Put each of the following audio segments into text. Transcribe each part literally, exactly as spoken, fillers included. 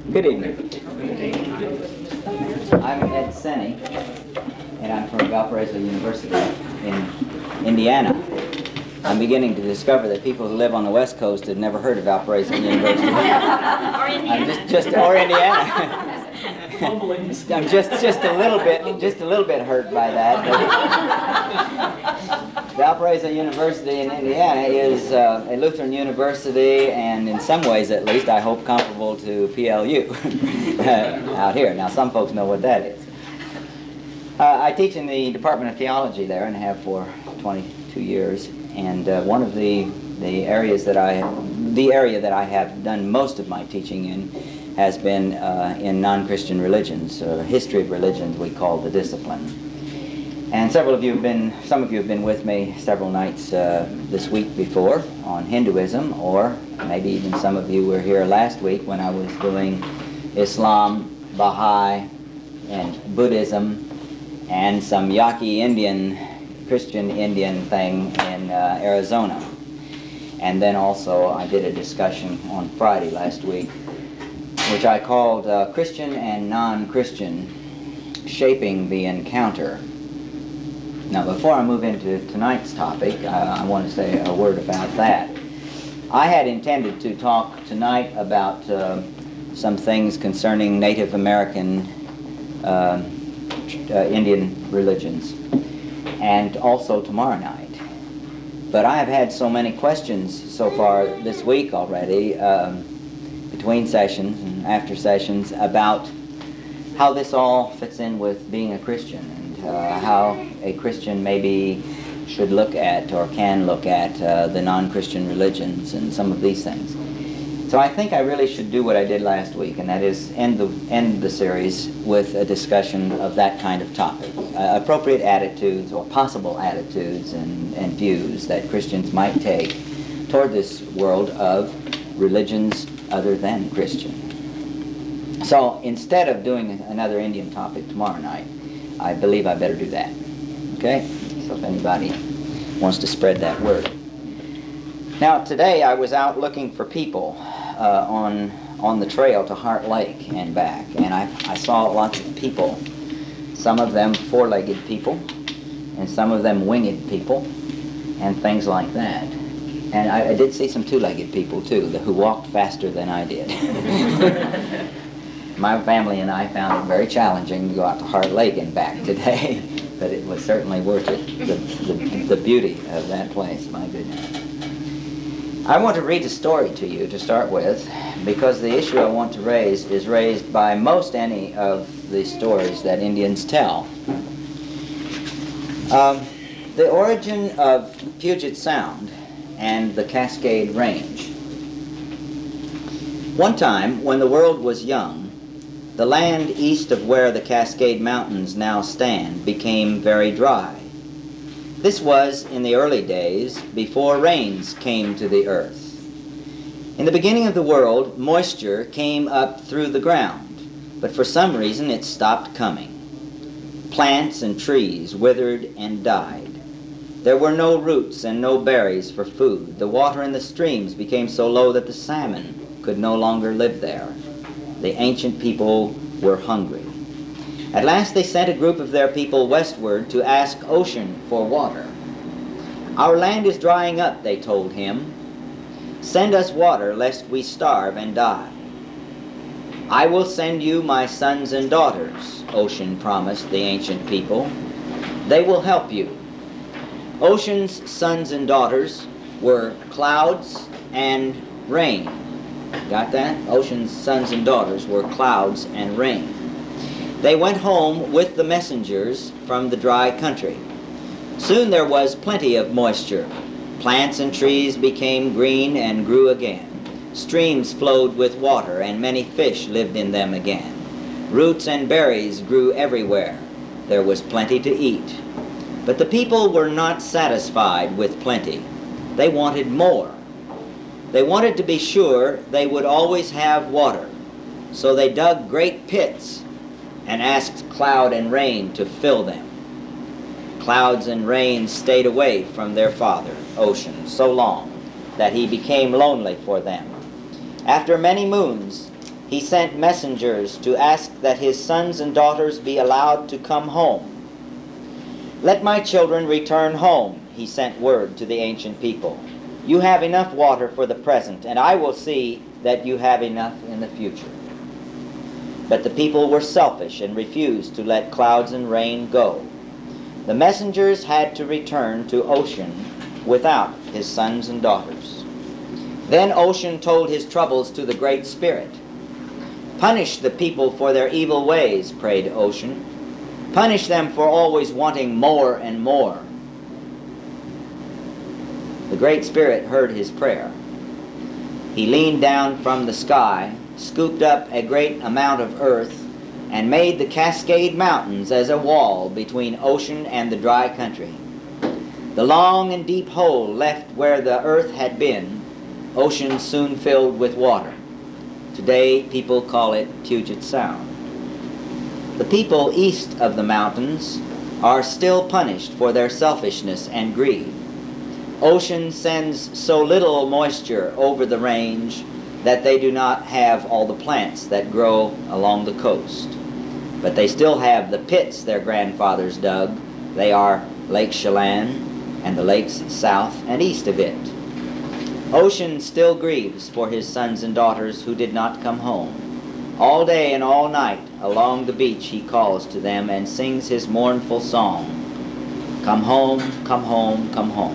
Good evening. I'm Ed Senny, and I'm from Valparaiso University in Indiana. I'm beginning to discover that people who live on the West Coast had never heard of Valparaiso University. Or Indiana. I'm just, just or Indiana. I'm just, just a little bit, just a little bit hurt by that. But Valparaiso University in Indiana is uh, a Lutheran university, and in some ways, at least, I hope comparable to P L U uh, out here. Now, some folks know what that is. Uh, I teach in the Department of Theology there, and have for twenty-two years. And uh, one of the the areas that I, the area that I have done most of my teaching in, has been uh, in non-Christian religions, or history of religions, we call the discipline. And several of you have been, some of you have been with me several nights uh, this week before on Hinduism, or maybe even some of you were here last week when I was doing Islam, Baha'i, and Buddhism, and some Yaqui Indian, Christian Indian thing in uh, Arizona. And then also I did a discussion on Friday last week, which I called uh, Christian and Non-Christian, Shaping the Encounter. Now, before I move into tonight's topic, uh, I want to say a word about that. I had intended to talk tonight about uh, some things concerning Native American uh, uh, Indian religions, and also tomorrow night. But I have had so many questions so far this week already, um, between sessions and after sessions, about how this all fits in with being a Christian, and uh, how a Christian maybe should look at or can look at uh, the non-Christian religions and some of these things. So I think I really should do what I did last week, and that is end the, end the series with a discussion of that kind of topic. Uh, appropriate attitudes or possible attitudes and, and views that Christians might take toward this world of religions other than Christian. So instead of doing another Indian topic tomorrow night, I believe I better do that. Okay? So if anybody wants to spread that word. Now today I was out looking for people uh, on on the trail to Heart Lake and back, and I, I saw lots of people, some of them four-legged people, and some of them winged people, and things like that. And I, I did see some two-legged people too, the, who walked faster than I did. My family and I found it very challenging to go out to Heart Lake and back today, but it was certainly worth it, the, the, the beauty of that place, my goodness. I want to read a story to you to start with, because the issue I want to raise is raised by most any of the stories that Indians tell. Um, the origin of Puget Sound and the Cascade Range. One time, when the world was young, the land east of where the Cascade Mountains now stand became very dry. This was in the early days before rains came to the earth. In the beginning of the world, moisture came up through the ground, but for some reason it stopped coming. Plants and trees withered and died. There were no roots and no berries for food. The water in the streams became so low that the salmon could no longer live there. The ancient people were hungry. At last they sent a group of their people westward to ask Ocean for water. "Our land is drying up," they told him. "Send us water lest we starve and die." "I will send you my sons and daughters," Ocean promised the ancient people. "They will help you." Ocean's sons and daughters were clouds and rain. Got that? Ocean's sons and daughters were clouds and rain. They went home with the messengers from the dry country. Soon there was plenty of moisture. Plants and trees became green and grew again. Streams flowed with water, and many fish lived in them again. Roots and berries grew everywhere. There was plenty to eat. But the people were not satisfied with plenty. They wanted more. They wanted to be sure they would always have water. So they dug great pits and asked cloud and rain to fill them. Clouds and rain stayed away from their father, Ocean, so long that he became lonely for them. After many moons, he sent messengers to ask that his sons and daughters be allowed to come home. "Let my children return home," he sent word to the ancient people. "You have enough water for the present, and I will see that you have enough in the future." But the people were selfish and refused to let clouds and rain go. The messengers had to return to Ocean without his sons and daughters. Then Ocean told his troubles to the Great Spirit. "Punish the people for their evil ways," prayed Ocean. "Punish them for always wanting more and more." The Great Spirit heard his prayer. He leaned down from the sky, scooped up a great amount of earth, and made the Cascade Mountains as a wall between Ocean and the dry country. The long and deep hole left where the earth had been, Ocean soon filled with water. Today, people call it Puget Sound. The people east of the mountains are still punished for their selfishness and greed. Ocean sends so little moisture over the range that they do not have all the plants that grow along the coast. But they still have the pits their grandfathers dug. They are Lake Chelan and the lakes south and east of it. Ocean still grieves for his sons and daughters who did not come home. All day and all night along the beach he calls to them and sings his mournful song. "Come home, come home, come home."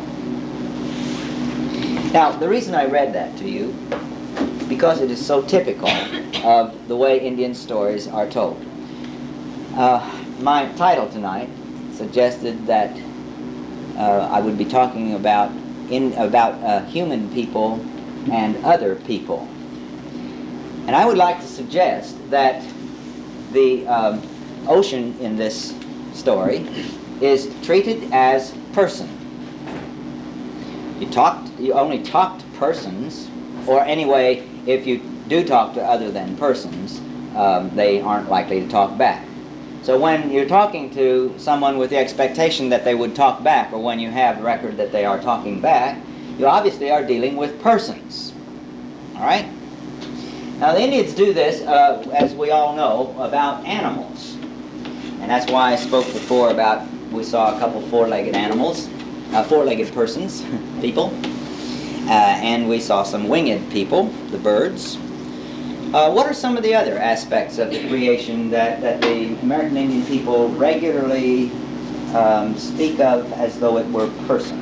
Now, the reason I read that to you, because it is so typical of the way Indian stories are told. Uh, my title tonight suggested that uh, I would be talking about in about uh, human people and other people. And I would like to suggest that the um, ocean in this story is treated as person. You talk, you only talk to persons, or anyway, if you do talk to other than persons, um, they aren't likely to talk back. So when you're talking to someone with the expectation that they would talk back, or when you have record that they are talking back, you obviously are dealing with persons. All right? Now the Indians do this, uh, as we all know, about animals. And that's why I spoke before about, we saw a couple four-legged animals, uh, four-legged persons, people. Uh, and we saw some winged people, the birds. Uh, what are some of the other aspects of the creation that, that the American Indian people regularly um, speak of as though it were person?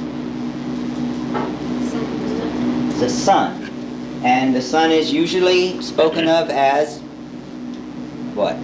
The sun. And the sun is usually spoken of as what?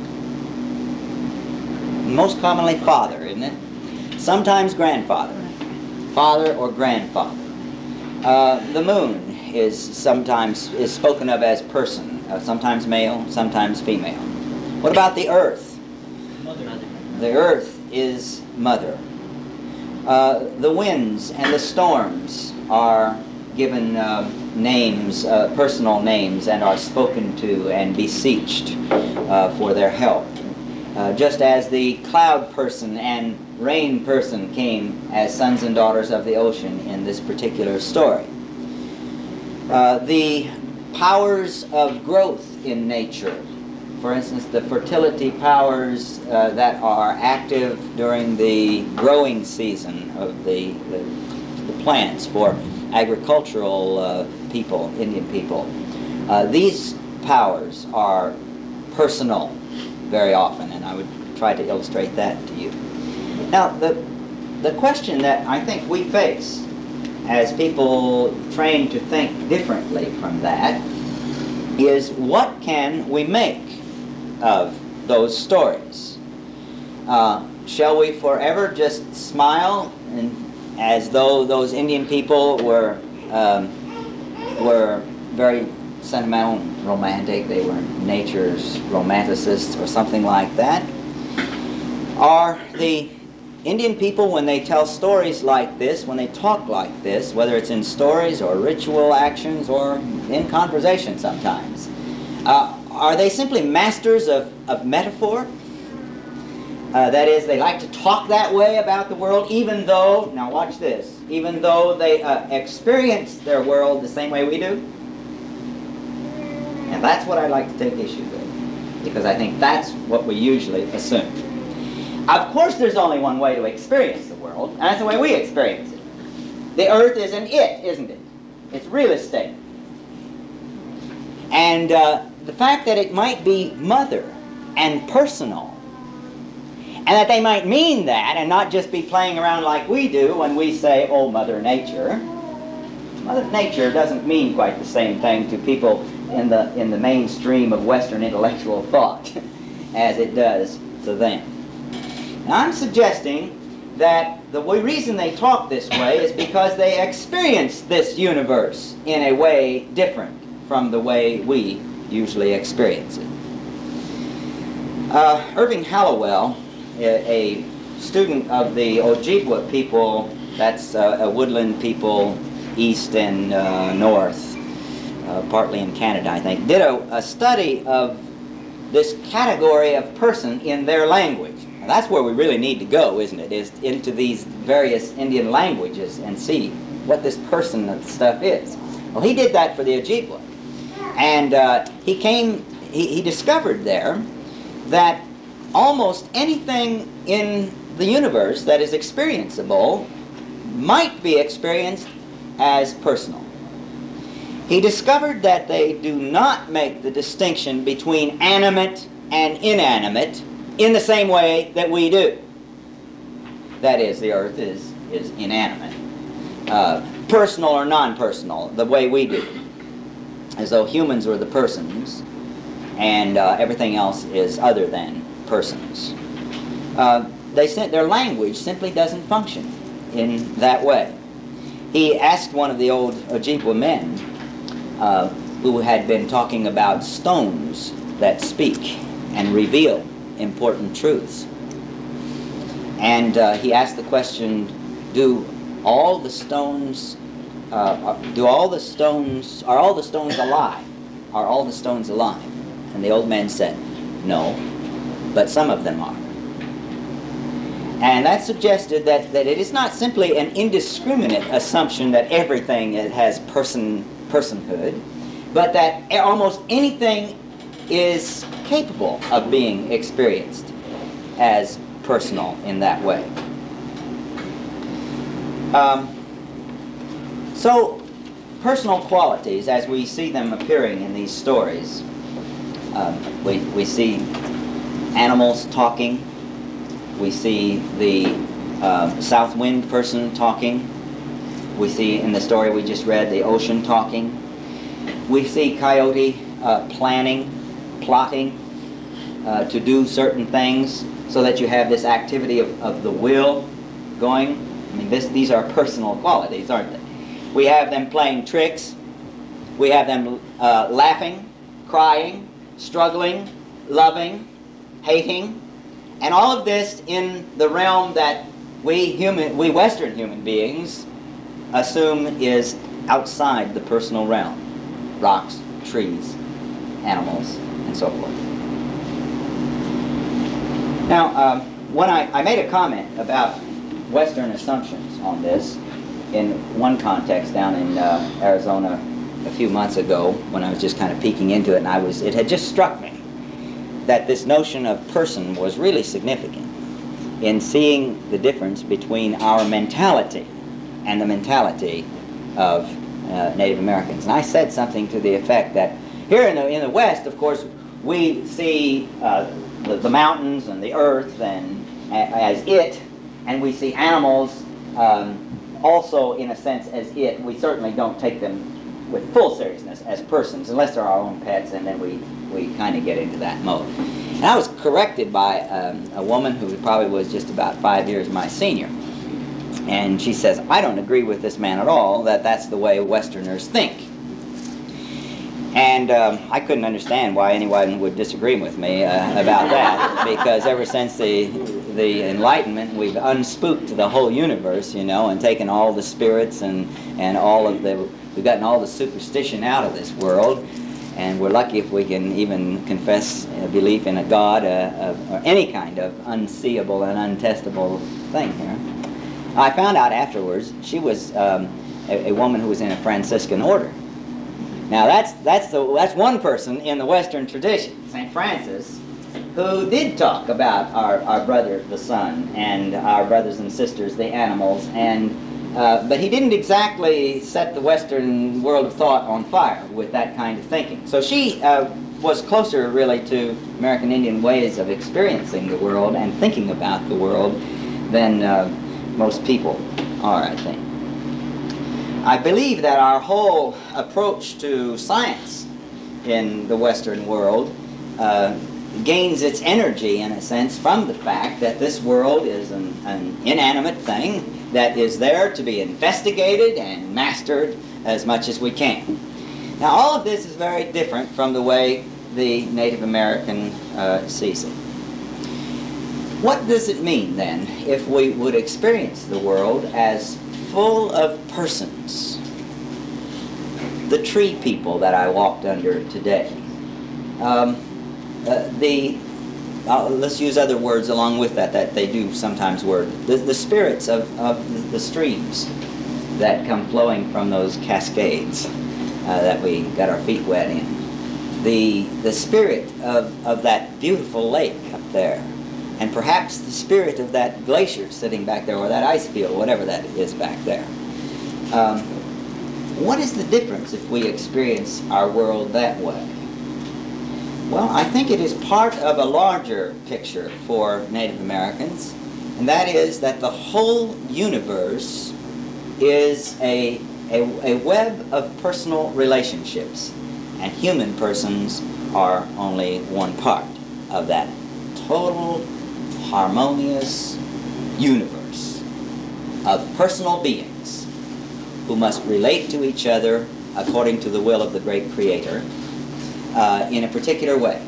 Most commonly father, isn't it? Sometimes grandfather. Father or grandfather. Uh, the moon is sometimes is spoken of as person, uh, sometimes male, sometimes female. What about the earth? Mother. The earth is mother. Uh, the winds and the storms are given uh, names, uh, personal names, and are spoken to and beseeched uh, for their help. Uh, just as the cloud person and rain person came as sons and daughters of the ocean in this particular story. Uh, the powers of growth in nature, for instance, the fertility powers uh, that are active during the growing season of the, the, the plants for agricultural uh, people, Indian people. Uh, these powers are personal very often, and I would try to illustrate that to you. Now, the, the question that I think we face as people trained to think differently from that is, what can we make of those stories? Uh, shall we forever just smile and as though those Indian people were um, were very sentimental and romantic, they were nature's romanticists or something like that? Are the Indian people, when they tell stories like this, when they talk like this, whether it's in stories or ritual actions or in conversation sometimes, uh, are they simply masters of, of metaphor? Uh, that is, they like to talk that way about the world, even though, now watch this, even though they uh, experience their world the same way we do. And Now that's what I'd like to take issue with, because I think that's what we usually assume. Of course there's only one way to experience the world, and that's the way we experience it. The earth is an it, isn't it? It's real estate. And uh, the fact that it might be mother and personal, and that they might mean that and not just be playing around like we do when we say, oh, Mother Nature. Mother Nature doesn't mean quite the same thing to people in the, in the mainstream of Western intellectual thought as it does to them. Now, I'm suggesting that the reason they talk this way is because they experience this universe in a way different from the way we usually experience it. Uh, Irving Hallowell, a, a student of the Ojibwa people, that's uh, a woodland people east and uh, north, uh, partly in Canada, I think, did a, a study of this category of person in their language. Now, that's where we really need to go, isn't it, is into these various Indian languages and see what this person stuff is. Well, he did that for the Ojibwa. And uh, he came, he, he discovered there that almost anything in the universe that is experienceable might be experienced as personal. He discovered that they do not make the distinction between animate and inanimate in the same way that we do. That is, the earth is, is inanimate. Uh, personal or non-personal, the way we do. As though humans were the persons, and uh, everything else is other than persons. Uh, they sent, their language simply doesn't function in that way. He asked one of the old Ojibwa men, uh, who had been talking about stones that speak and reveal important truths. And uh, he asked the question, do all the stones Uh, do all the stones, are all the stones alive? Are all the stones alive? And the old man said, no, but some of them are. And that suggested that, that it is not simply an indiscriminate assumption that everything has person, personhood, but that almost anything is capable of being experienced as personal in that way. Um, So, personal qualities, as we see them appearing in these stories, um, we, we see animals talking, we see the uh, south wind person talking, we see in the story we just read the ocean talking, we see Coyote uh, planning, plotting uh, to do certain things so that you have this activity of, of the will going. I mean, this, these are personal qualities, aren't they? We have them playing tricks. We have them uh, laughing, crying, struggling, loving, hating, and all of this in the realm that we human, we Western human beings assume is outside the personal realm. Rocks, trees, animals, and so forth. Now, um, when I, I made a comment about Western assumptions on this, in one context down in uh, Arizona a few months ago, when I was just kind of peeking into it, and I was, it had just struck me that this notion of person was really significant in seeing the difference between our mentality and the mentality of uh, Native Americans. And I said something to the effect that here in the, in the West, of course, we see uh, the, the mountains and the earth and as it, and we see animals um, also, in a sense, as it. We certainly don't take them with full seriousness as persons, unless they're our own pets, and then we, we kind of get into that mode. And I was corrected by um, a woman who probably was just about five years my senior. And she says, I don't agree with this man at all, that that's the way Westerners think. And um, I couldn't understand why anyone would disagree with me uh, about that, because ever since the the Enlightenment, we've unspooked the whole universe, you know, and taken all the spirits and, and all of the, we've gotten all the superstition out of this world, and we're lucky if we can even confess a belief in a God, uh, uh, or any kind of unseeable and untestable thing here. I found out afterwards she was um, a, a woman who was in a Franciscan order. Now that's that's the that's one person in the Western tradition, Saint Francis, who did talk about our, our brother the sun and our brothers and sisters the animals, and uh, but he didn't exactly set the Western world of thought on fire with that kind of thinking. So she uh, was closer really to American Indian ways of experiencing the world and thinking about the world than uh, most people are, I think. I believe that our whole approach to science in the Western world uh, gains its energy, in a sense, from the fact that this world is an, an inanimate thing that is there to be investigated and mastered as much as we can. Now, all of this is very different from the way the Native American uh, sees it. What does it mean, then, if we would experience the world as full of persons? The tree people that I walked under today. Um, uh, the uh, let's use other words along with that that they do sometimes word. The, the spirits of, of the streams that come flowing from those cascades uh, that we got our feet wet in. The the spirit of, of that beautiful lake up there. And perhaps the spirit of that glacier sitting back there, or that ice field, whatever that is back there. Um, what is the difference if we experience our world that way? Well, I think it is part of a larger picture for Native Americans, and that is that the whole universe is a, a, a web of personal relationships, and human persons are only one part of that total harmonious universe of personal beings who must relate to each other according to the will of the great Creator uh, in a particular way.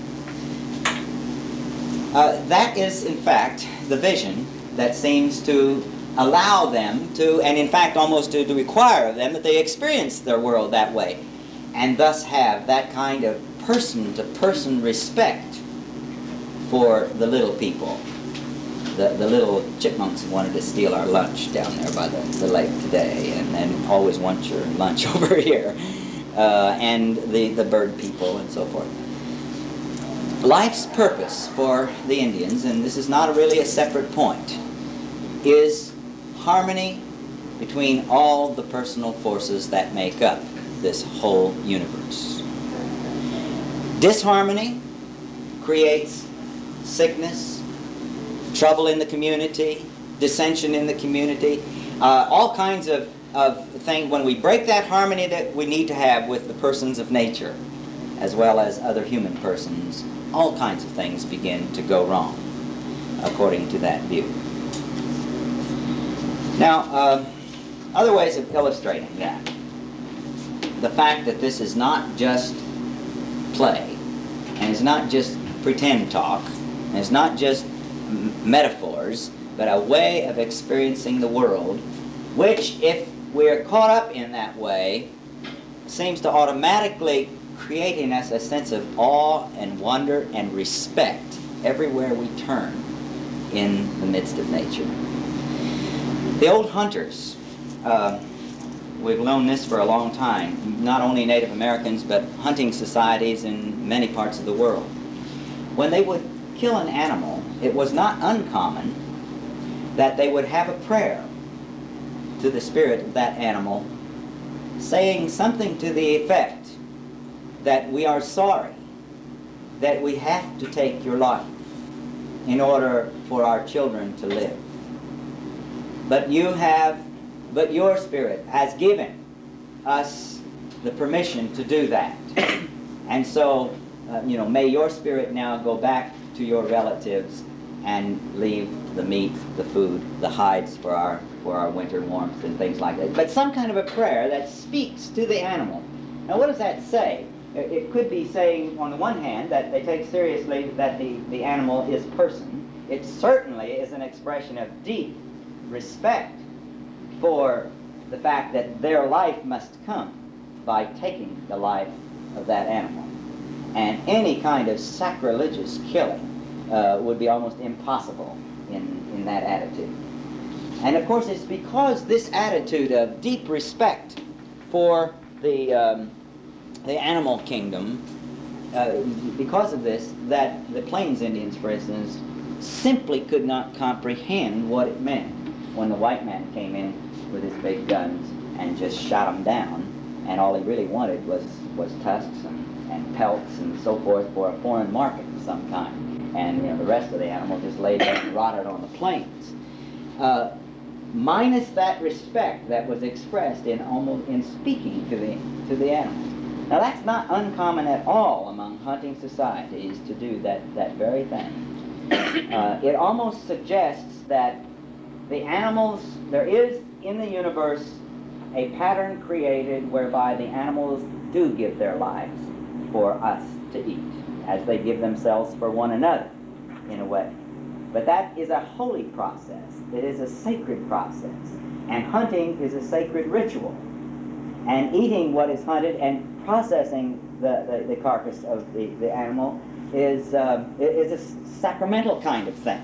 Uh, that is, in fact, the vision that seems to allow them to, and in fact almost to, to require of them that they experience their world that way, and thus have that kind of person-to-person respect for the little people, the, the little chipmunks who wanted to steal our lunch down there by the, the lake today, and then always want your lunch over here, uh, and the, the bird people and so forth. Life's purpose for the Indians, and this is not really a separate point, is harmony between all the personal forces that make up this whole universe. Disharmony creates sickness, trouble in the community, dissension in the community, uh, all kinds of, of things. When we break that harmony that we need to have with the persons of nature, as well as other human persons, all kinds of things begin to go wrong, according to that view. Now, uh, other ways of illustrating that. The fact that this is not just play, and it's not just pretend talk, and it's not just m- metaphors, but a way of experiencing the world, which, if we're caught up in that way, seems to automatically create in us a sense of awe and wonder and respect everywhere we turn in the midst of nature. The old hunters, uh, we've known this for a long time, not only Native Americans, but hunting societies in many parts of the world. When they would kill an animal, it was not uncommon that they would have a prayer to the spirit of that animal, saying something to the effect that we are sorry that we have to take your life in order for our children to live. But you have, but your spirit has given us the permission to do that. And so, uh, you know, may your spirit now go back to your relatives and leave the meat, the food, the hides for our for our winter warmth and things like that. But some kind of a prayer that speaks to the animal. Now, what does that say? It could be saying, on the one hand, that they take seriously that the, the animal is person. It certainly is an expression of deep respect for the fact that their life must come by taking the life of that animal. And any kind of sacrilegious killing uh, would be almost impossible in, in that attitude. And of course, it's because this attitude of deep respect for the, um, the animal kingdom, uh, because of this, that the Plains Indians, for instance, simply could not comprehend what it meant when the white man came in with his big guns and just shot them down, and all he really wanted was, was tusks and, and pelts and so forth for a foreign market of some kind. And you know, the rest of the animal just lay there and rotted on the plains. Uh, minus that respect that was expressed in almost in speaking to the to the animals. Now that's not uncommon at all among hunting societies to do that, that very thing. Uh, it almost suggests that the animals, there is in the universe a pattern created whereby the animals do give their lives for us to eat, as they give themselves for one another, in a way. But that is a holy process. It is a sacred process. And hunting is a sacred ritual. And eating what is hunted and processing the, the, the carcass of the, the animal is, uh, is a sacramental kind of thing.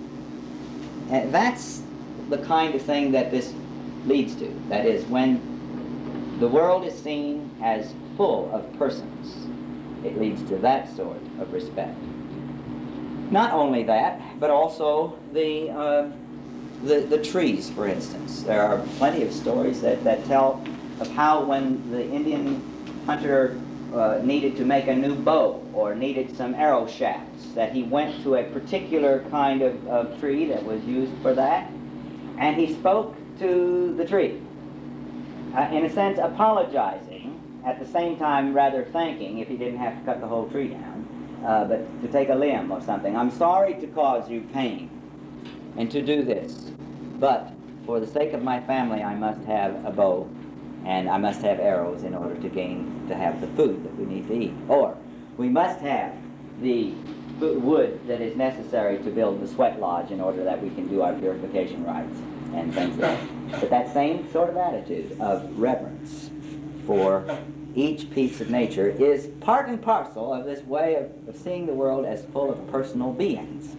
And that's the kind of thing that this leads to. That is, when the world is seen as full of persons, it leads to that sort of respect. Not only that, but also the, uh, the, the trees, for instance. There are plenty of stories that, that tell of how when the Indian hunter uh, needed to make a new bow or needed some arrow shafts, that he went to a particular kind of, of tree that was used for that, and he spoke to the tree, uh, in a sense apologizing, at the same time rather thanking, if he didn't have to cut the whole tree down, uh, but to take a limb or something. I'm sorry to cause you pain and to do this, but for the sake of my family I must have a bow and I must have arrows in order to gain, to have the food that we need to eat. Or we must have the wood that is necessary to build the sweat lodge in order that we can do our purification rites and things like that. But that same sort of attitude of reverence for each piece of nature is part and parcel of this way of, of seeing the world as full of personal beings.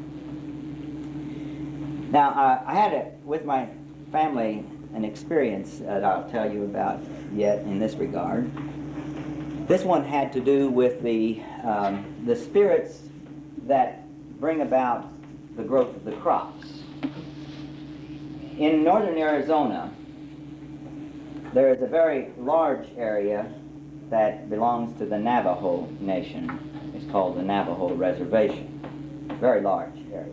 Now, uh, I had a, with my family an experience that I'll tell you about yet in this regard. This one had to do with the, um, the spirits that bring about the growth of the crops. In northern Arizona, there is a very large area that belongs to the Navajo Nation. It's called the Navajo Reservation. Very large area.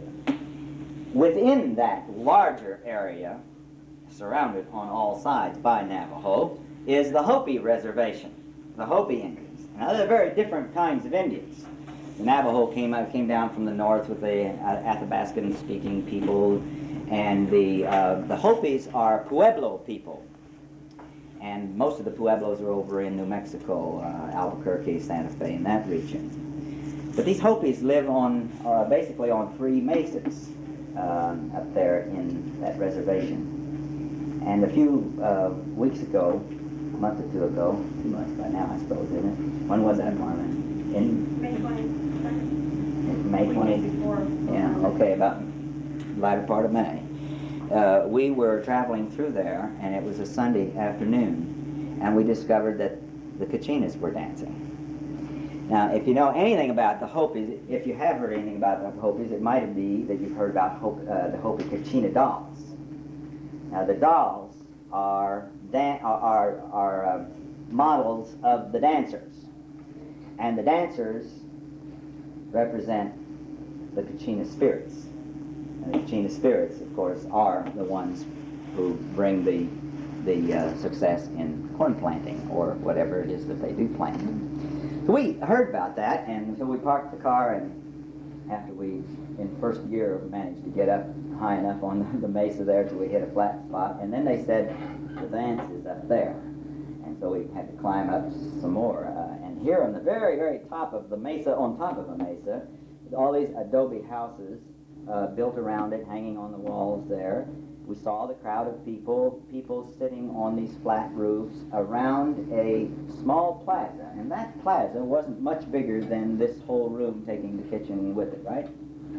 Within that larger area, surrounded on all sides by Navajo, is the Hopi Reservation, the Hopi Indians. Now, they're very different kinds of Indians. The Navajo came out, came down from the north with the Athabascan-speaking people, and the uh, the Hopis are Pueblo people, and most of the Pueblos are over in New Mexico, uh, Albuquerque, Santa Fe, in that region. But these Hopis live on uh, basically on three mesas um, up there in that reservation. And a few uh, weeks ago, a month or two ago, two months by now, I suppose, isn't it? When was that, Marla? In May twenty-second. May twentieth. Yeah, okay, about the latter part of May. Uh, we were traveling through there, and it was a Sunday afternoon, and we discovered that the Kachinas were dancing. Now, if you know anything about the Hopis, if you have heard anything about the Hopis, it might be that you've heard about Hopi, uh, the Hopi Kachina dolls. Now, the dolls are dan are, are uh, models of the dancers, and the dancers represent the Kachina spirits. And the Kachina spirits, of course, are the ones who bring the the uh, success in corn planting or whatever it is that they do plant. So we heard about that, and so we parked the car, and after we, in first gear, managed to get up high enough on the mesa there till we hit a flat spot, and then they said, the dance is up there. And so we had to climb up some more. Uh, and here on the very, very top of the mesa, on top of the mesa, all these adobe houses uh, built around it, hanging on the walls there. We saw the crowd of people, people sitting on these flat roofs around a small plaza. And that plaza wasn't much bigger than this whole room, taking the kitchen with it, right?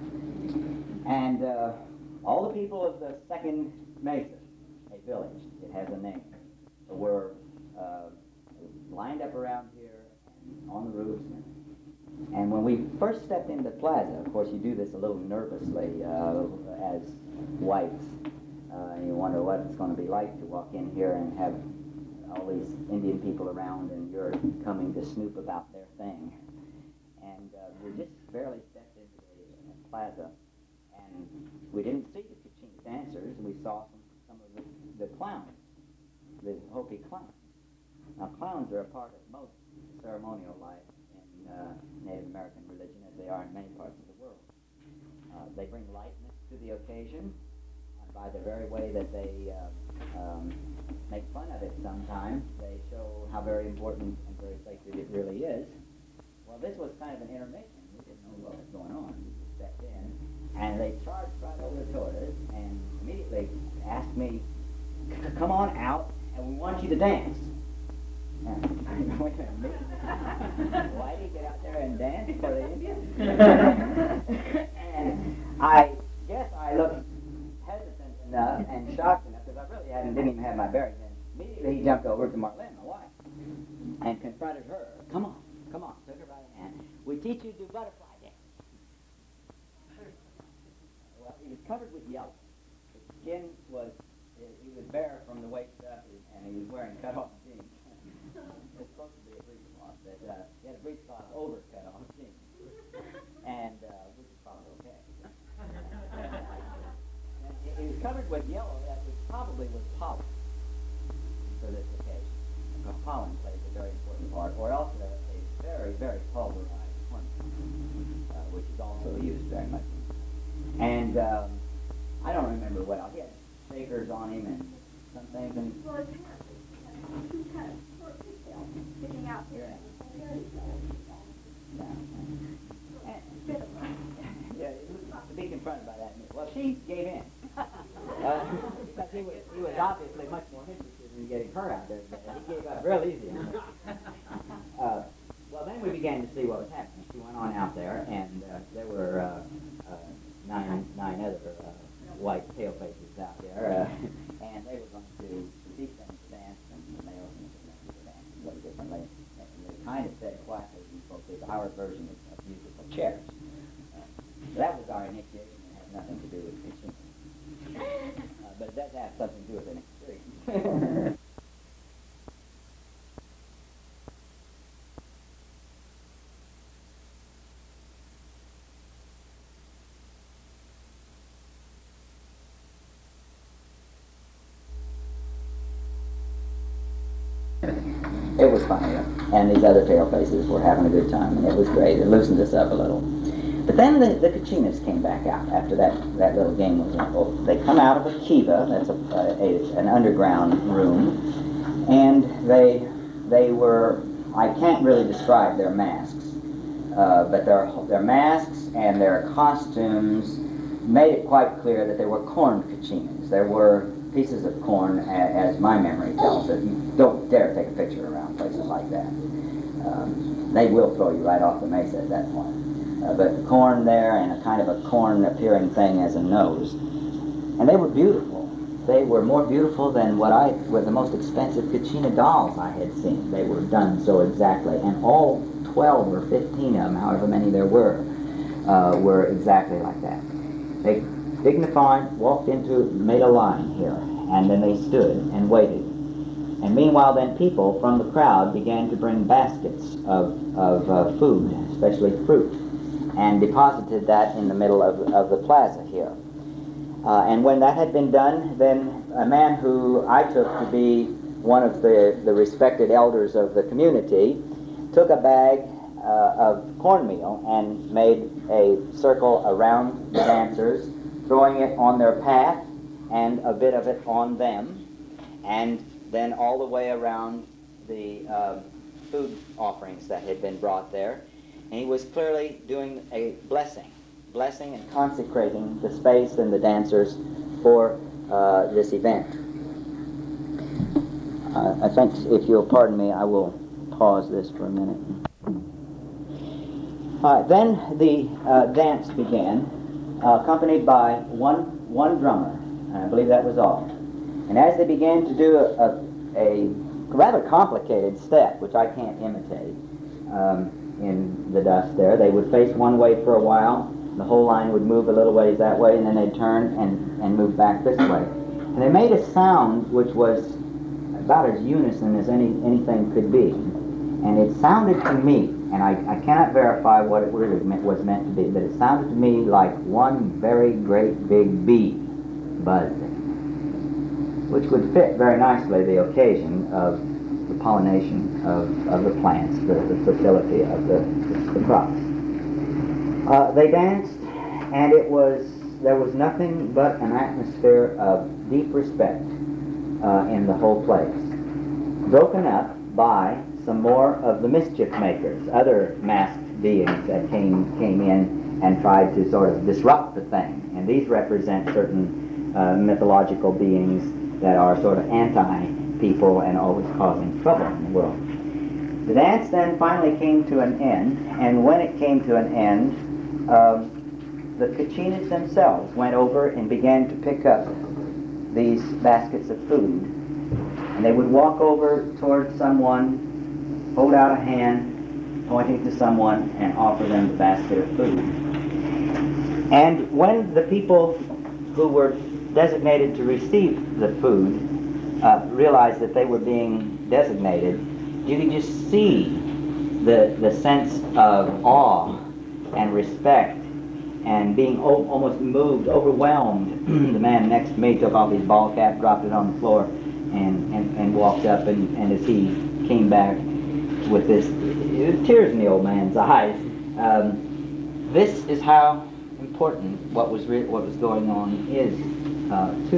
And uh, all the people of the second mesa, a village, it has a name, were uh, lined up around here on the roofs. And when we first stepped into the plaza, of course, you do this a little nervously uh, as whites. Uh, and you wonder what it's going to be like to walk in here and have all these Indian people around and you're coming to snoop about their thing. And uh, we just barely stepped into the uh, plaza, and we didn't see the Kachina dancers. We saw some, some of the, the clowns, the Hopi clowns. Now, clowns are a part of most ceremonial life in uh, Native American religion, as they are in many parts of the world. Uh, they bring lightness to the occasion, and by the very way that they uh, um, make fun of it sometimes, they show how very important and very sacred it really is. Well, this was kind of an intermission. We didn't know what was going on. We just stepped in, and they charged right over toward us and immediately asked me, come on out, and we want you to dance. And I went, why do you get out there and dance for the Indians? And I guess I looked hesitant enough and shocked enough, because I really hadn't, didn't even have my bearings. And immediately he jumped over to Marlene, my wife, and confronted her. Come on, come on, took her by the hand. We teach you to do butterfly dance. Well, he was covered with yellow. His skin was, he was bare from the waist up, and he was wearing cut-off jeans. It's supposed to be a breechcloth, but uh, he had a breechcloth over cut-off jeans, and uh, which is probably okay. And he, he was covered with yellow that was probably was pollen for this occasion. Because pollen plays a very important part, or else a, a very, very pulverized hormone, uh, which is also used very much. And um, I don't remember what else. He had shakers on him and some things. And Well, his hair was two kind of short pigtails sticking out here. Yeah. Yeah, to be confronted by that. Well, she gave in. Uh, because he was, he was obviously much more interested in getting her out there. But he gave up real easy. Uh, well, then we began to see what was happening. She went on out there, and uh, there were uh, uh, nine nine other uh, white tail faces out there, uh, and they were going to teach them to dance, and the males and the females to dance a little differently. And they kind of said quietly, we spoke with our version of, of musical chairs. Uh, so that was our initiation. It had nothing to do with teaching. Uh, but it does have something to do with an experience. It was funny, and these other pale faces were having a good time, and it was great. It loosened us up a little. But then the, the Kachinas came back out after that, that little game was over. They come out of a kiva, that's a, a, an underground room, and they they were, I can't really describe their masks, uh, but their, their masks and their costumes made it quite clear that they were corn Kachinas. There were pieces of corn, a, as my memory tells it. You don't dare take a picture around places like that. Um, they will throw you right off the mesa at that point. Uh, but corn there, and a kind of a corn appearing thing as a nose. And they were beautiful. They were more beautiful than what I, were the most expensive Kachina dolls I had seen. They were done so exactly. And all twelve or fifteen of them, however many there were, uh, were exactly like that. They dignified, walked into, made a line here, and then they stood and waited. And meanwhile, then people from the crowd began to bring baskets of, of uh, food, especially fruit, and deposited that in the middle of, of the plaza here. Uh, and when that had been done, then a man who I took to be one of the, the respected elders of the community took a bag uh, of cornmeal and made a circle around the dancers, throwing it on their path and a bit of it on them, and then all the way around the uh, food offerings that had been brought there. And he was clearly doing a blessing, blessing and consecrating the space and the dancers for uh, this event. Uh, I think, if you'll pardon me, I will pause this for a minute. Uh, then the uh, dance began, uh, accompanied by one one drummer, and I believe that was all. And as they began to do a, a, a rather complicated step, which I can't imitate, um, in the dust there. They would face one way for a while. The whole line would move a little ways that way, and then they'd turn and, and move back this way. And they made a sound which was about as unison as any anything could be. And it sounded to me, and I, I cannot verify what it really meant, was meant to be, but it sounded to me like one very great big bee buzzing, which would fit very nicely the occasion of the pollination of, of the plants, the, the fertility of the, the, the crops. Uh, they danced, and it was there was nothing but an atmosphere of deep respect uh, in the whole place, broken up by some more of the mischief makers, other masked beings that came came in and tried to sort of disrupt the thing. And these represent certain uh, mythological beings that are sort of anti-people and always causing trouble in the world. The dance then finally came to an end, and when it came to an end, um, the Kachinas themselves went over and began to pick up these baskets of food. And they would walk over toward someone, hold out a hand, pointing to someone, and offer them the basket of food. And when the people who were designated to receive the food uh, realized that they were being designated, you could just see the, the sense of awe and respect and being o- almost moved, overwhelmed. The man next to me took off his ball cap, dropped it on the floor, and, and, and walked up, and, and as he came back with this, tears in the old man's eyes, um, this is how important what was re- what was going on is uh, to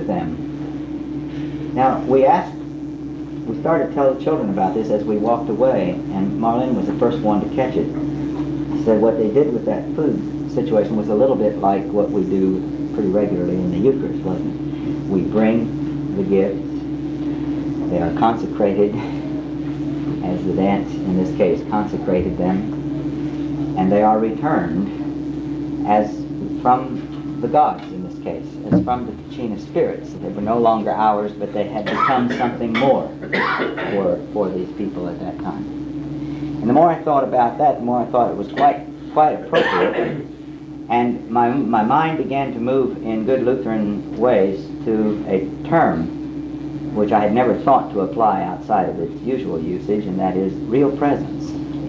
them. Now, we asked, we started to tell the children about this as we walked away, and Marlene was the first one to catch it. She said what they did with that food situation was a little bit like what we do pretty regularly in the Eucharist, wasn't it? We bring the gifts, they are consecrated, as the dance in this case consecrated them, and they are returned as from the gods in this case, as from the Kachina spirits. They were no longer ours, but they had become something more for, for these people at that time. And the more I thought about that, the more I thought it was quite quite appropriate. And my my mind began to move in good Lutheran ways to a term which I had never thought to apply outside of its usual usage, and that is real presence.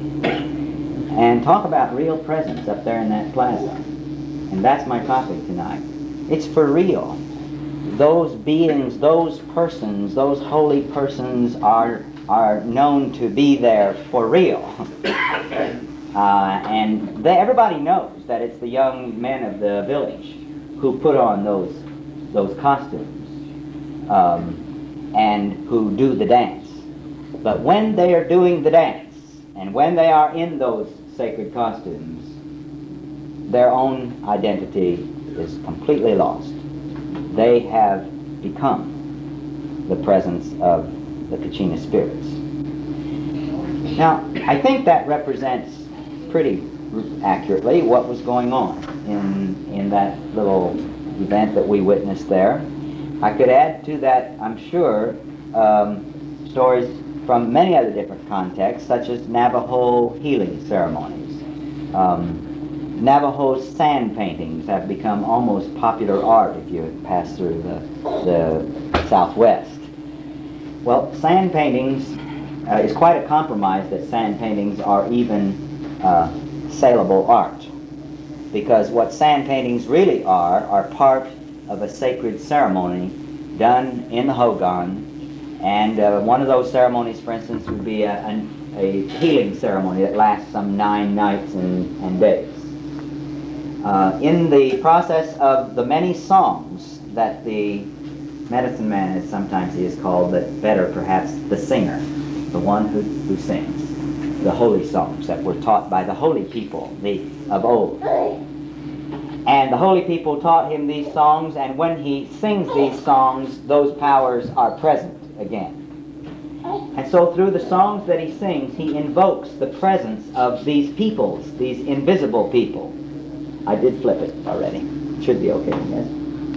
And talk about real presence up there in that plaza. And that's my topic tonight. It's for real. Those beings, those persons, those holy persons are are known to be there for real. Uh, and they, everybody knows that it's the young men of the village who put on those those costumes um, and who do the dance. But when they are doing the dance and when they are in those sacred costumes, their own identity is completely lost. They have become the presence of the Kachina spirits. Now, I think that represents pretty accurately what was going on in in that little event that we witnessed there. I could add to that, I'm sure, um, stories from many other different contexts, such as Navajo healing ceremonies. Um, Navajo sand paintings have become almost popular art if you pass through the, the Southwest. Well, sand paintings uh, is quite a compromise that sand paintings are even Uh, saleable art, because what sand paintings really are are part of a sacred ceremony done in the Hogan, and uh, one of those ceremonies, for instance, would be a, an, a healing ceremony that lasts some nine nights and, and days. Uh, in the process of the many songs that the medicine man, as sometimes he is called, but better perhaps the singer, the one who, who sings, the holy songs that were taught by the holy people the, of old. And the holy people taught him these songs, and when he sings these songs, those powers are present again. And so through the songs that he sings, he invokes the presence of these peoples, these invisible people. I did flip it already. Should be okay, yes?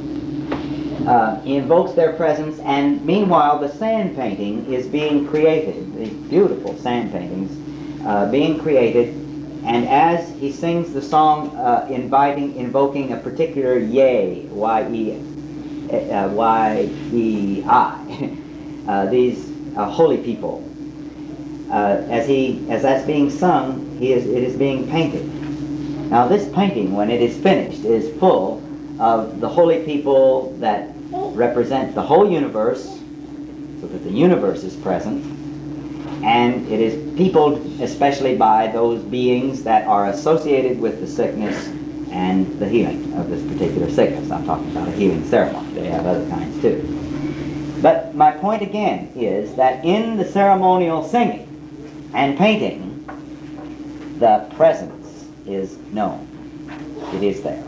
Uh, he invokes their presence, and meanwhile the sand painting is being created, these beautiful sand paintings, uh, being created, and as he sings the song uh, inviting, invoking a particular yea, Y E uh, Y E I, uh, these uh, holy people, uh, as he as that's being sung, he is it is being painted. Now this painting, when it is finished, is full of the holy people that represent the whole universe, so that the universe is present, and it is peopled especially by those beings that are associated with the sickness and the healing of this particular sickness. I'm talking about a healing ceremony. They have other kinds too. But my point again is that in the ceremonial singing and painting, the presence is known. It is there.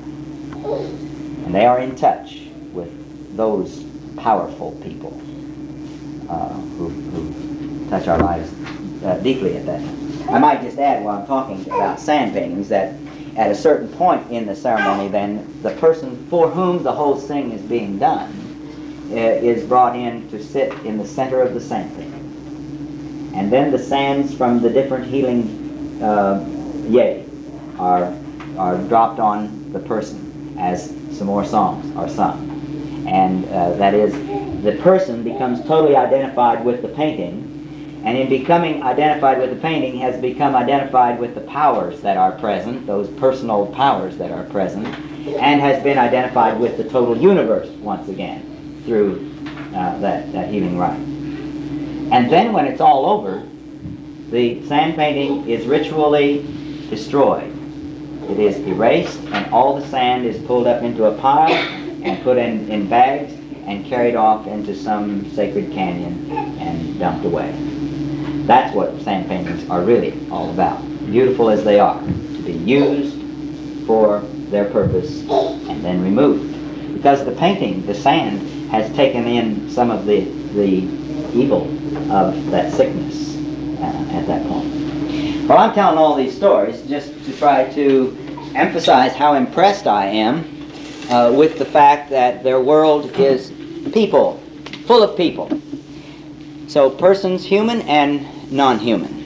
And they are in touch with those powerful people uh, who, who touch our lives uh, deeply at that time. I might just add, while I'm talking about sand paintings, that at a certain point in the ceremony, then the person for whom the whole thing is being done uh, is brought in to sit in the center of the sand painting. And then the sands from the different healing uh, yea are, are dropped on the person as some more songs are sung. And uh, that is, the person becomes totally identified with the painting, and in becoming identified with the painting has become identified with the powers that are present, those personal powers that are present, and has been identified with the total universe once again through uh, that, that healing rite. And then when it's all over, the sand painting is ritually destroyed. It is erased, and all the sand is pulled up into a pile and put in, in bags and carried off into some sacred canyon and dumped away. That's what sand paintings are really all about, beautiful as they are, to be used for their purpose and then removed. Because the painting, the sand, has taken in some of the, the evil of that sickness uh, at that point. Well, I'm telling all these stories just to try to emphasize how impressed I am uh, with the fact that their world is people, full of people. So persons, human and non-human.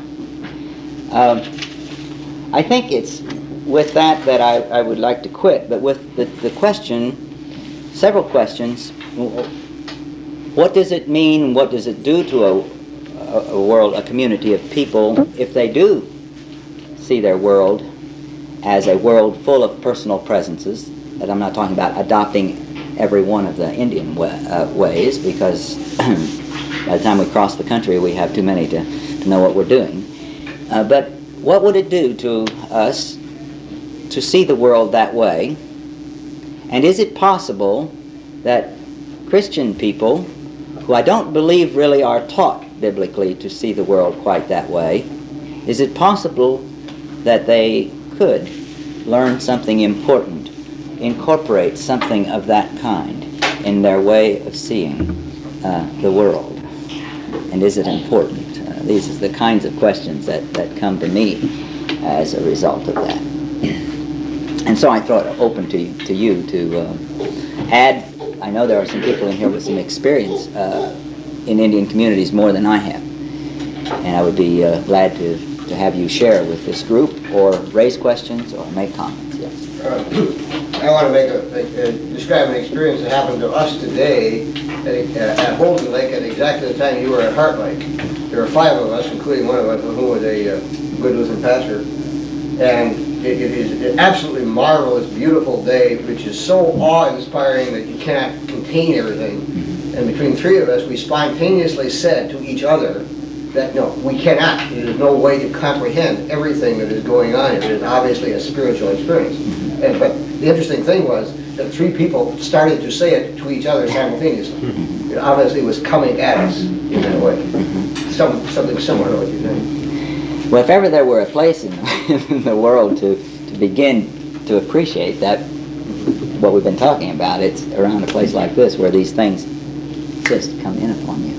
Uh, I think it's with that that I, I would like to quit, but with the, the question, several questions, what does it mean, what does it do to a, a, a world, a community of people, if they do see their world as a world full of personal presences? And I'm not talking about adopting every one of the Indian wa uh, ways, because by the time we cross the country we have too many to, to know what we're doing. Uh, but what would it do to us to see the world that way? And is it possible that Christian people, who I don't believe really are taught biblically to see the world quite that way, is it possible that they could learn something important, incorporate something of that kind in their way of seeing uh, the world? And is it important? Uh, these are the kinds of questions that, that come to me as a result of that. And so I throw it open to you to, you to uh, add. I know there are some people in here with some experience uh, in Indian communities more than I have. And I would be uh, glad to, to have you share with this group or raise questions or make comments. Yes. Uh, I want to make a, a, a describe an experience that happened to us today at, at Holden Lake at exactly the time you were at Heart Lake. There were five of us, including one of us who was a uh, good Lutheran pastor. And it, it is an absolutely marvelous, beautiful day, which is so awe-inspiring that you cannot contain everything. And between three of us, we spontaneously said to each other that, no, we cannot. There is no way to comprehend everything that is going on here. It is obviously a spiritual experience. And, but the interesting thing was that three people started to say it to each other simultaneously. It obviously was coming at us in that way. Some, something similar to what you think. Well, if ever there were a place in, in the world to, to begin to appreciate that, what we've been talking about, it's around a place like this where these things just come in upon you.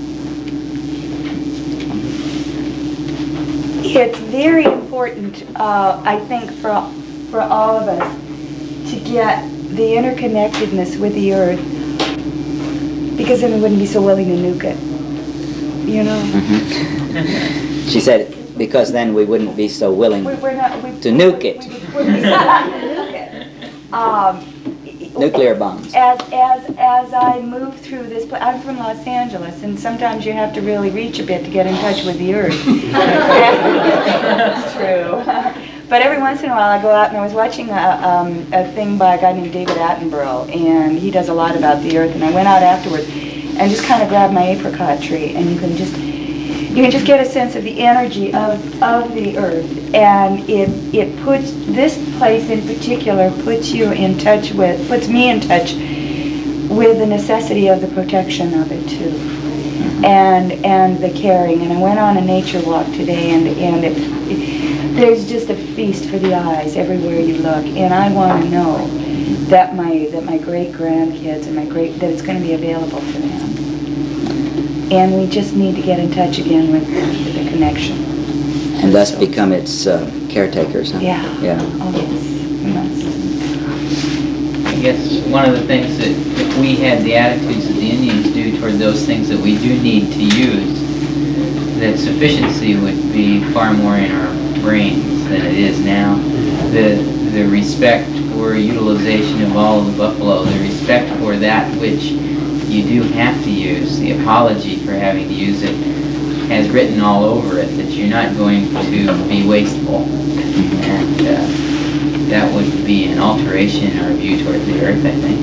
It's very important, uh, I think, for, for all of us to get the interconnectedness with the earth, because then we wouldn't be so willing to nuke it, you know? Mm-hmm. She said, because then we wouldn't be so willing We- We're not, we. to nuke it. we- we- we- nuke it. Um, Nuclear bombs. As, as, as I move through this, pla- I'm from Los Angeles, and sometimes you have to really reach a bit to get in touch with the earth. That's true. But every once in a while I go out, and I was watching a, um, a thing by a guy named David Attenborough, and he does a lot about the earth, and I went out afterwards and just kind of grabbed my apricot tree, and you can just, you can just get a sense of the energy of, of the earth, and it, it puts, this place in particular puts you in touch with, puts me in touch with the necessity of the protection of it too, and, and the caring. And I went on a nature walk today, and, and it, it, there's just a feast for the eyes everywhere you look, and I want to know that my, that my great-grandkids and my great, that it's going to be available for them. And we just need to get in touch again with, with the connection. And thus become its uh, caretakers, huh? Yeah. Yeah. Oh, yes, we must. I guess one of the things that if we had the attitudes that the Indians do toward those things that we do need to use, that sufficiency would be far more in our brains than it is now. The the respect for utilization of all of the buffalo, the respect for that which you do have to use, the apology for having to use it, has written all over it that you're not going to be wasteful. And uh, that would be an alteration in our view toward the earth, I think.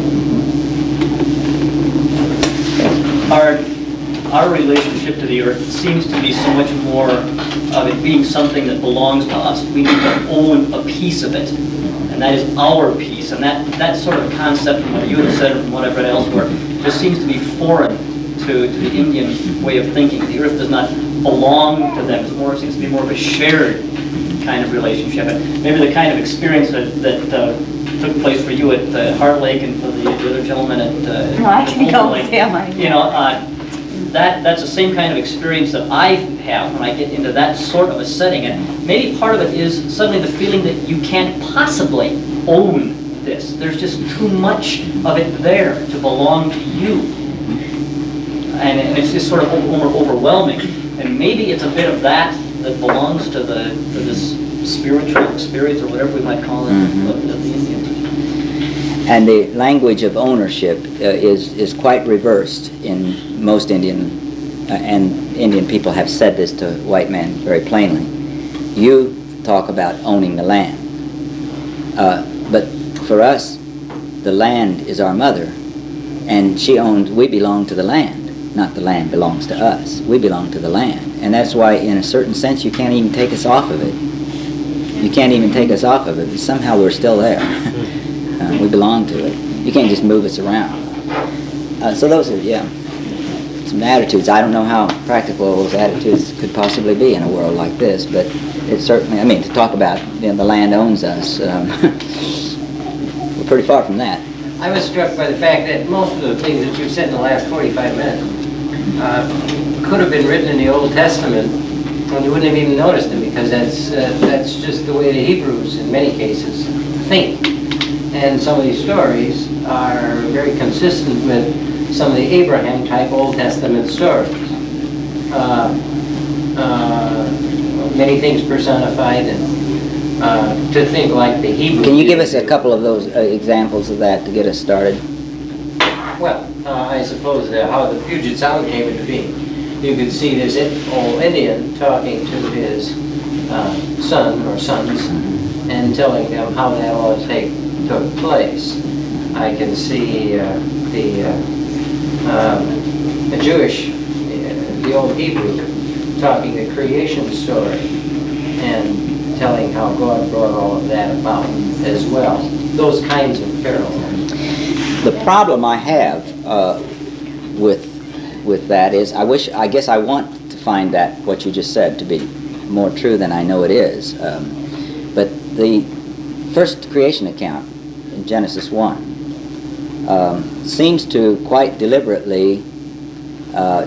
Our, our relationship to the earth seems to be so much more of it being something that belongs to us. We need to own a piece of it, and that is our piece. And that, that sort of concept, from what you have said and from what I've read elsewhere, just seems to be foreign to, to the Indian way of thinking. The earth does not belong to them. It more, seems to be more of a shared kind of relationship. And maybe the kind of experience that, that uh, took place for you at uh, Heart Lake and for the, the other gentleman at uh, No, I can Holden go Lake, with him, I you know, uh, that, that's the same kind of experience that I have when I get into that sort of a setting. And maybe part of it is suddenly the feeling that you can't possibly own this. There's just too much of it there to belong to you. And, and it's just sort of over, overwhelming. And maybe it's a bit of that that belongs to the to this spiritual experience, or whatever we might call it, Mhm. of, of the Indians. And the language of ownership uh, is, is quite reversed in most Indian, uh, and Indian people have said this to white men very plainly. You talk about owning the land. Uh, but for us, the land is our mother, and she owns, we belong to the land, not the land belongs to us. We belong to the land. And that's why, in a certain sense, you can't even take us off of it. You can't even take us off of it, but somehow we're still there. uh, we belong to it. You can't just move us around. Uh, so those are, yeah, some attitudes. I don't know how practical those attitudes could possibly be in a world like this, but it's certainly, I mean, to talk about, you know, the land owns us, um, we're pretty far from that. I was struck by the fact that most of the things that you've said in the last forty-five minutes uh, could have been written in the Old Testament, and you wouldn't have even noticed them, because that's uh, that's just the way the Hebrews, in many cases, think. And some of these stories are very consistent with some of the Abraham-type Old Testament stories. Uh, uh, many things personified, and uh, to think like the Hebrews. Can you give us a couple of those uh, examples of that to get us started? Well, uh, I suppose uh, how the Puget Sound came into being. You could see this old Indian talking to his uh, son or sons and telling them how that all take, took place. I can see uh, the, uh, um, the Jewish, uh, the old Hebrew, talking the creation story and telling how God brought all of that about as well. Those kinds of parallels. The problem I have uh, with with that is, I wish, I guess I want to find that, what you just said, to be more true than I know it is. Um, but the first creation account in Genesis one um, seems to quite deliberately uh,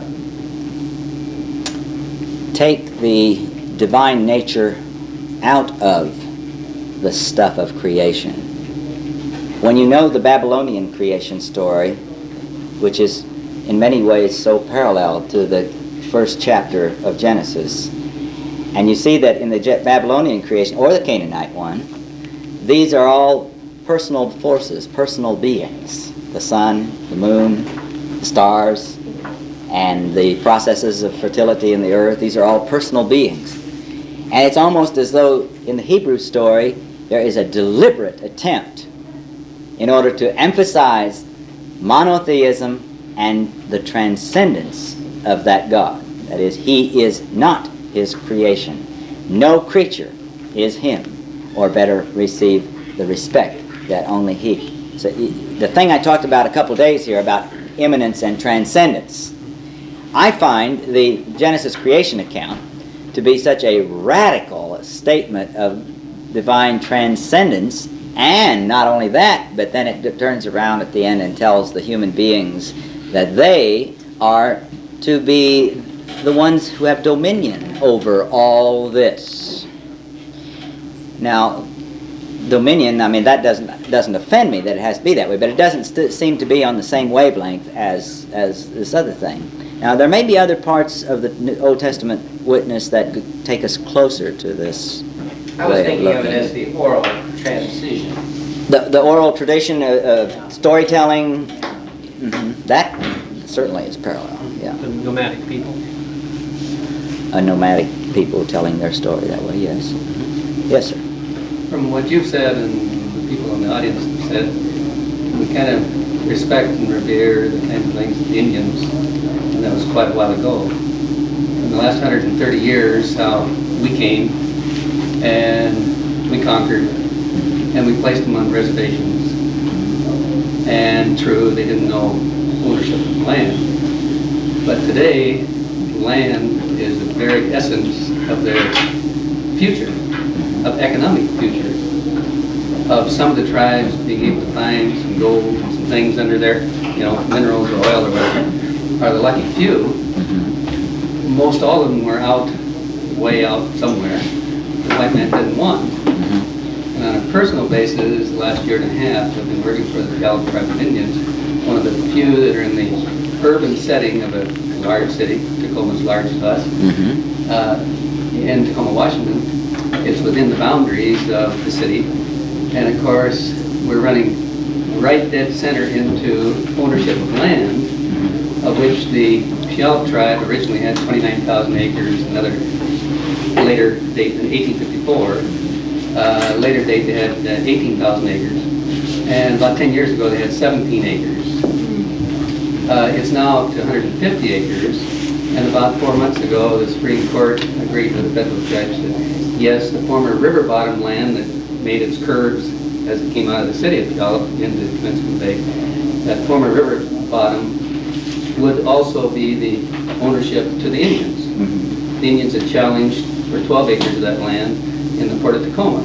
take the divine nature out of the stuff of creation. When you know the Babylonian creation story, which is in many ways so parallel to the first chapter of Genesis, And you see that in the Je- Babylonian creation, or the Canaanite one, these are all personal forces, personal beings. The sun, the moon, the stars, and the processes of fertility in the earth, these are all personal beings. And it's almost as though in the Hebrew story there is a deliberate attempt in order to emphasize monotheism and the transcendence of that God. That is, he is not his creation. No creature is him, or better receive the respect that only he. So the thing I talked about a couple days here about immanence and transcendence, I find the Genesis creation account to be such a radical statement of divine transcendence, and not only that, but then it turns around at the end and tells the human beings that they are to be the ones who have dominion over all this. Now, dominion, I mean, that doesn't doesn't offend me that it has to be that way, but it doesn't st- seem to be on the same wavelength as as this other thing. Now, there may be other parts of the New- Old Testament witness that could take us closer to this. I was way thinking of looking. it as the oral transition. The, the oral tradition of, of storytelling, mhm, that certainly is parallel, yeah. The nomadic people. A nomadic people telling their story that way, yes. Yes, sir. From what you've said and the people in the audience have said, we kind of respect and revere the kind of things of the Indians, and that was quite a while ago. In the last one hundred thirty years, how we came and we conquered and we placed them on reservations. And true, they didn't know ownership of land. But today, land is the very essence of their future, of economic future, of some of the tribes being able to find some gold and some things under there, you know, minerals or oil or whatever, are the lucky few. Most all of them were out, way out somewhere. The white man didn't want. And on a personal basis, the last year and a half, I've been working for the Gallup Tribe of Indians, one of the few that are in the urban setting of a large city. Tacoma's large to us. Mm-hmm. Uh, in Tacoma, Washington, it's within the boundaries of the city. And of course, we're running right dead center into ownership of land, of which the Puyallup tribe originally had twenty-nine thousand acres, another later date in eighteen fifty-four. Uh, later date they had uh, eighteen thousand acres, and about ten years ago they had seventeen acres. Uh, it's now up to one hundred fifty acres, and about four months ago the Supreme Court agreed with the federal judge that yes, the former river bottom land that made its curves as it came out of the city of Puyallup into Commencement Bay, that former river bottom would also be the ownership to the Indians. Mm-hmm. The Indians had challenged for twelve acres of that land in the port of Tacoma.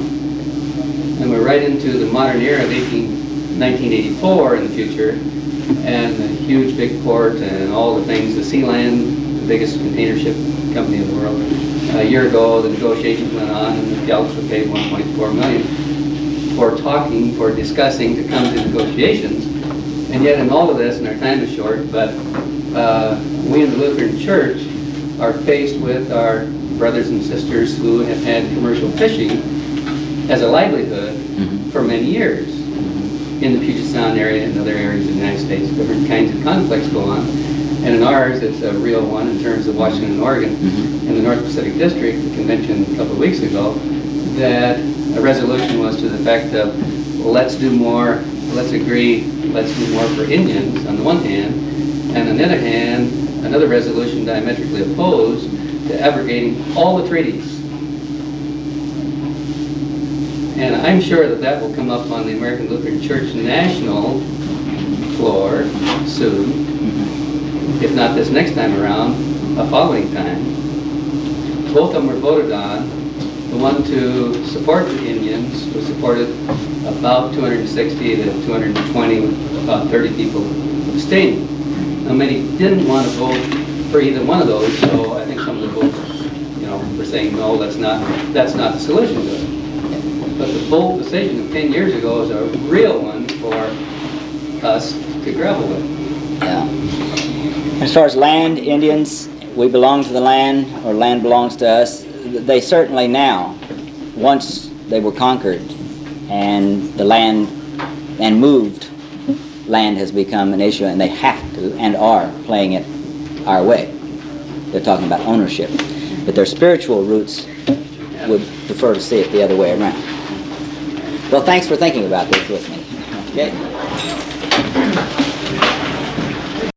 And we're right into the modern era of nineteen eighty-four in the future, and the huge big port and all the things, the Sealand, the biggest container ship company in the world. A year ago, the negotiations went on, and the Gallups were paid one point four million dollars for talking, for discussing, to come to negotiations. And yet in all of this, and our time is short, but uh, we in the Lutheran Church are faced with our brothers and sisters who have had commercial fishing as a livelihood Mm-hmm. for many years in the Puget Sound area and other areas of the United States. Different kinds of conflicts go on. And in ours, it's a real one in terms of Washington and Oregon. Mm-hmm. In the North Pacific District, the convention a couple of weeks ago, that a resolution was to the effect of, well, let's do more, let's agree, let's do more for Indians on the one hand, and on the other hand, another resolution diametrically opposed to abrogating all the treaties. And I'm sure that that will come up on the American Lutheran Church national floor soon, if not this next time around, a following time. Both of them were voted on. The one to support the Indians was supported about two hundred sixty to two hundred twenty, with about thirty people abstaining. Now many didn't want to vote for either one of those, so I think some of the votes, you know, were saying no, that's not that's not the solution to it. But the bold decision of ten years ago is a real one for us to grapple with. Yeah. As far as land, Indians, we belong to the land, or land belongs to us. they certainly now, once they were conquered and the land and moved, land has become an issue, and they have to and are playing it our way. They're talking about ownership. But their spiritual roots would prefer to see it the other way around. Well, thanks for thinking about this with me. Okay?